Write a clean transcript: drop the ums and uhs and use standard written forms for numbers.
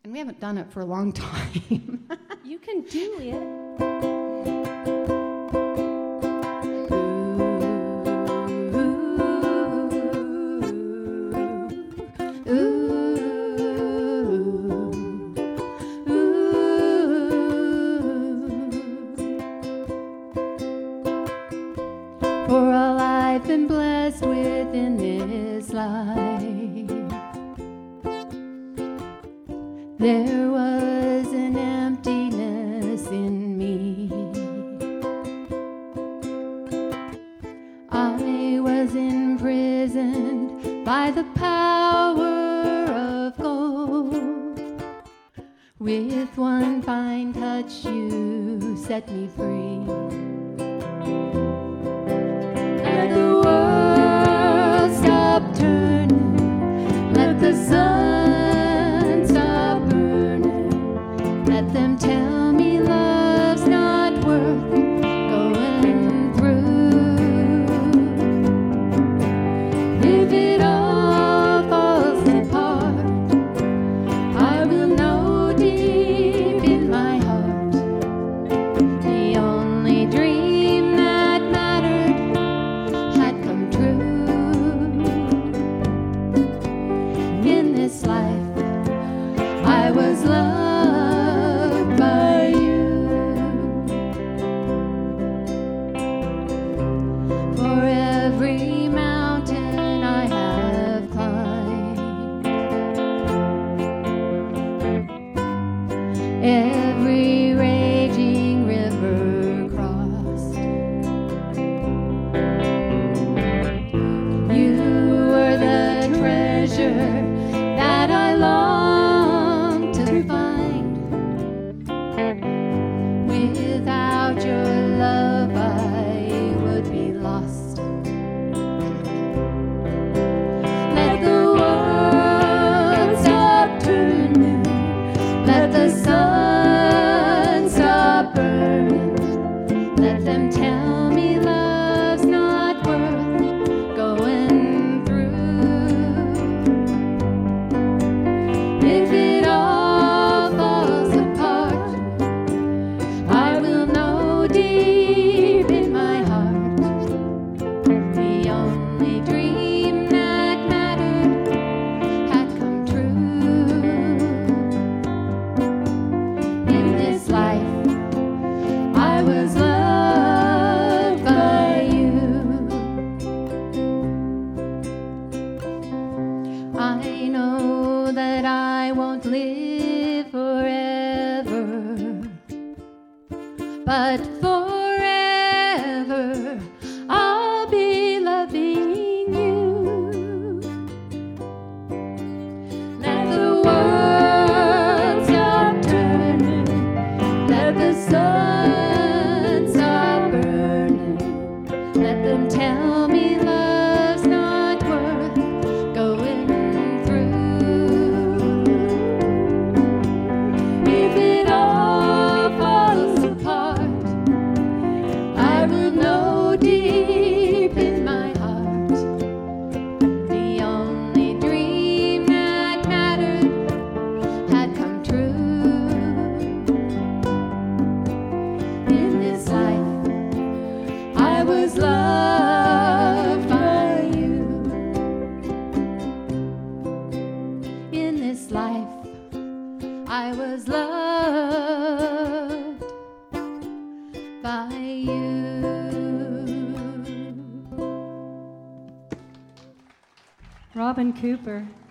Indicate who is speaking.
Speaker 1: And we haven't done it for a long time.
Speaker 2: You can do it.
Speaker 1: For all I've been blessed with in this life, there was an emptiness in me. I was imprisoned by the power of gold. With one fine touch you set me free. Let the world stop turning, let the sun stop burning, let them tell me love's not worth going through. If it all falls apart, I will know deep in my heart the only dream that mattered had come true. In this life, I was loved by you. For every mountain I have climbed, every raging river crossed, you were the treasure that I longed to find. Without your love I would be lost. Let the world stop turning, let the sun stop burning, let them tell me love's not worth going through. If it all falls apart, I will know deep in my heart the only dream that mattered had come true. In this life, I was loved by you. I know that I won't live forever, but forever I'll be loving you. Let the world stop turning, let the sun stop burning, let them tell me love's not worth going through. If it all falls apart, I will know deep in my heart the only dream that mattered had come true. In this life, I was loved by you. In this life, I was loved by you.
Speaker 2: Robin Cooper.